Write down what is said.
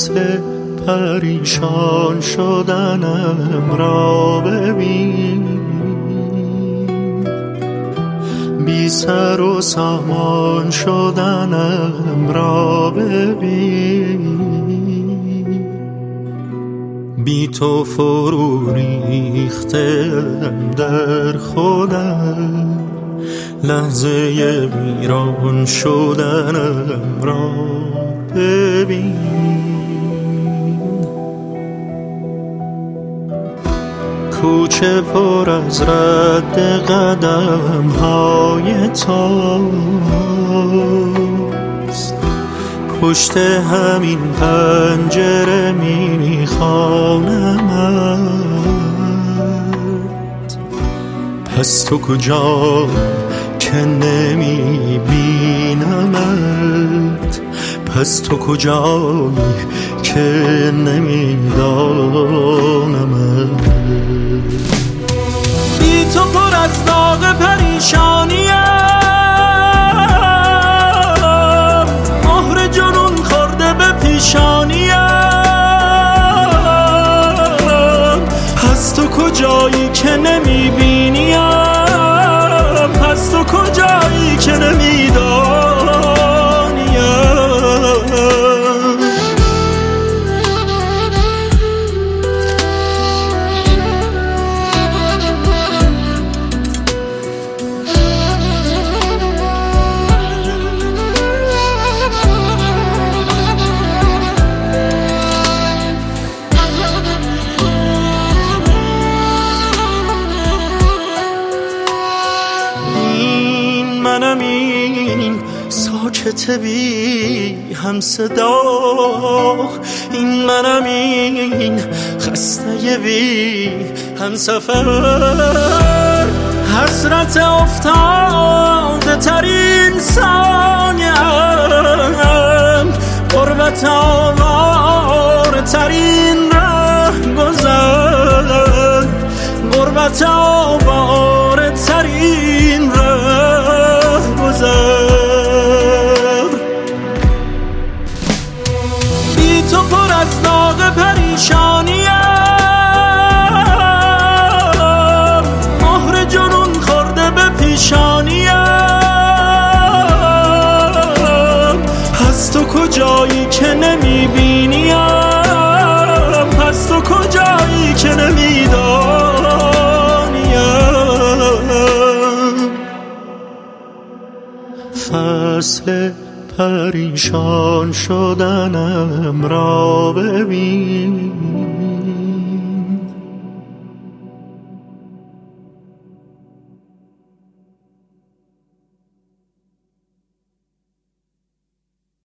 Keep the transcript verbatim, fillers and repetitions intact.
فصل پریشان شدنم را ببین، بی سر و سامان شدنم را ببین، بی تو فرو ریختم در خودم، لحظه ویران شدنم را ببین. کوچه پر از رد قدم های تاست، پشت همین پنجره میخوانمت. پس تو کجا که نمی بینمت، پس تو کجایی که نمی دانمت. بی تو پر از داغ پریشانیم، مهر جنون خورده به پیشانیم. پس تو کجایی که نمی بینیم، پس تو کجایی که نمی دانیم. منم این ساکت بی هم صدا، این منم این خسته بی هم سفر. حسرت افتاده ترین ثانیم، غربت آواره ترین ره گذر، غربت آواره ترین ره گذر. بی تو پر از داغ پریشانیم، مهر جنون خورده به پیشانیم. پس تو کجایی که نمی بینیم، پس تو کجایی که نمی دانیم. فصل پریشان شدنم را ببین،